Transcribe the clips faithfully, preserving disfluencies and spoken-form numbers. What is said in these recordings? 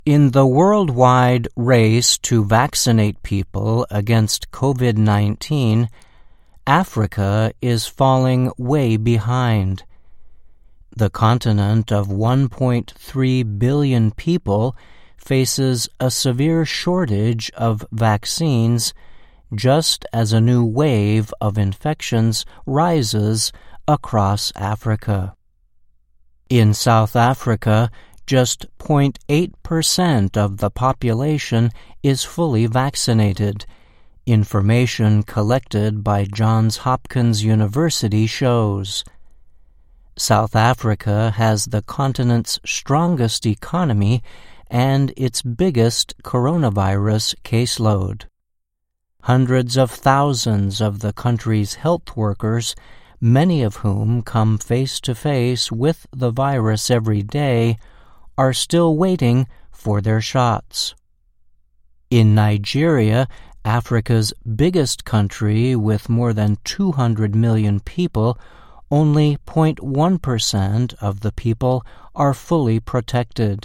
In the worldwide race to vaccinate people against COVID nineteen, Africa is falling way behind. The continent of one point three billion people faces a severe shortage of vaccines just as a new wave of infections rises across Africa. In South Africa, just zero point eight percent of the population is fully vaccinated. Information collected by Johns Hopkins University shows. South Africa has the continent's strongest economy and its biggest coronavirus caseload. Hundreds of thousands of the country's health workers, many of whom come face-to-face with the virus every day, are still waiting for their shots. In Nigeria, Africa's biggest country with more than two hundred million people, only zero point one percent of the people are fully protected.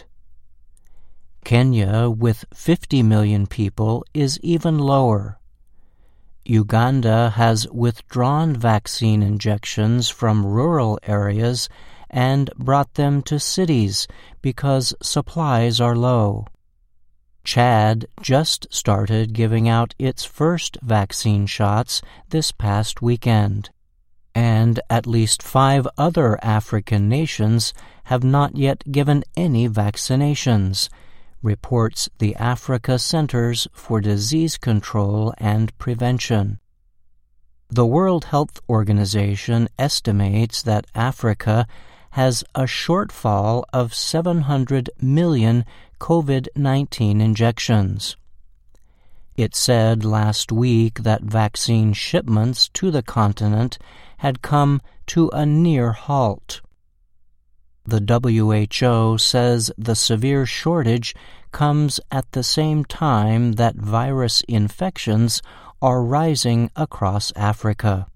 Kenya, with fifty million people, is even lower. Uganda has withdrawn vaccine injections from rural areas and brought them to cities because supplies are low. Chad just started giving out its first vaccine shots this past weekend, and at least five other African nations have not yet given any vaccinations, reports the Africa Centers for Disease Control and Prevention. The World Health Organization estimates that Africa has a shortfall of seven hundred million COVID nineteen injections. It said last week that vaccine shipments to the continent had come to a near halt. The W H O says the severe shortage comes at the same time that virus infections are rising across Africa.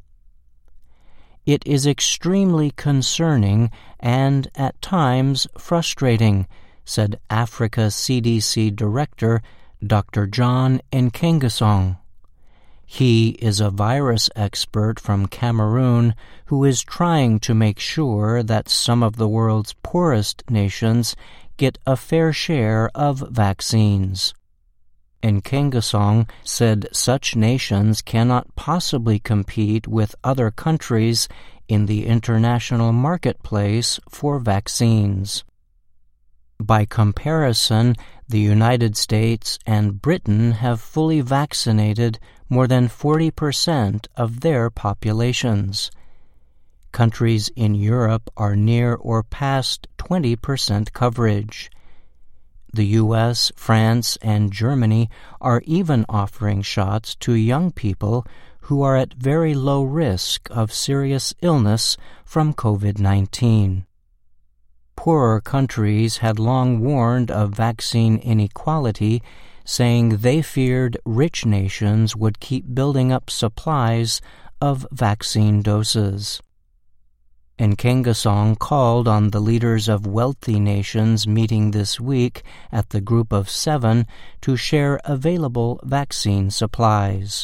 It is extremely concerning and, at times, frustrating, said Africa C D C Director Doctor John Nkengasong. He is a virus expert from Cameroon who is trying to make sure that some of the world's poorest nations get a fair share of vaccines. Nkengasong said such nations cannot possibly compete with other countries in the international marketplace for vaccines. By comparison, the United States and Britain have fully vaccinated more than forty percent of their populations. Countries in Europe are near or past twenty percent coverage. The U S, France, and Germany are even offering shots to young people who are at very low risk of serious illness from COVID nineteen. Poorer countries had long warned of vaccine inequality, saying they feared rich nations would keep building up supplies of vaccine doses. Nkengasong called on the leaders of wealthy nations meeting this week at the Group of Seven to share available vaccine supplies.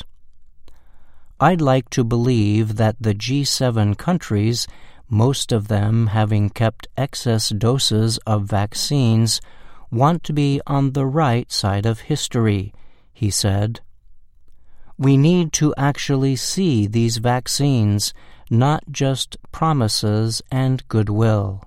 I'd like to believe that the G seven countries, most of them having kept excess doses of vaccines, want to be on the right side of history, he said. We need to actually see these vaccines, not just promises and goodwill.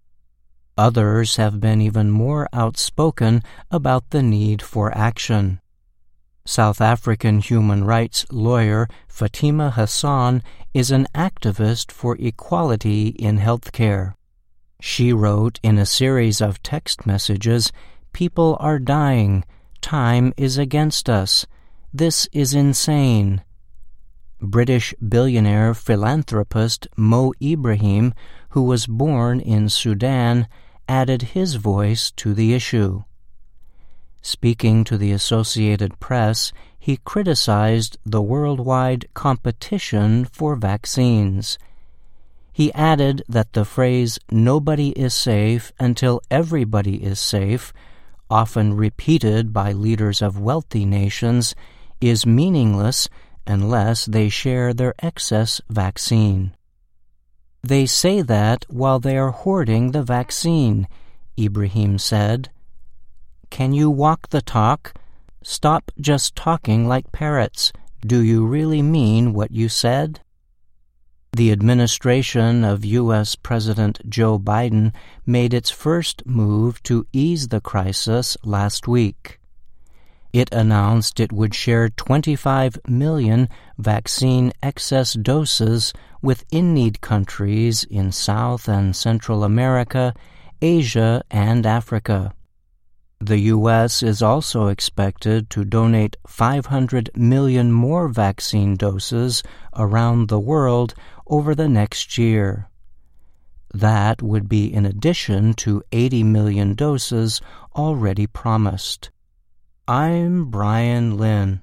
Others have been even more outspoken about the need for action. South African human rights lawyer Fatima Hassan is an activist for equality in healthcare. She wrote in a series of text messages, "People are dying. Time is against us. This is insane." British billionaire philanthropist Mo Ibrahim, who was born in Sudan, added his voice to the issue. Speaking to the Associated Press, he criticized the worldwide competition for vaccines. He added that the phrase, "nobody is safe until everybody is safe," often repeated by leaders of wealthy nations, is meaningless unless they share their excess vaccine. They say that while they are hoarding the vaccine, Ibrahim said. Can you walk the talk? Stop just talking like parrots. Do you really mean what you said? The administration of U S President Joe Biden made its first move to ease the crisis last week. It announced it would share twenty-five million vaccine excess doses with in-need countries in South and Central America, Asia, and Africa. The U S is also expected to donate five hundred million more vaccine doses around the world over the next year. That would be in addition to eighty million doses already promised. I'm Brian Lynn.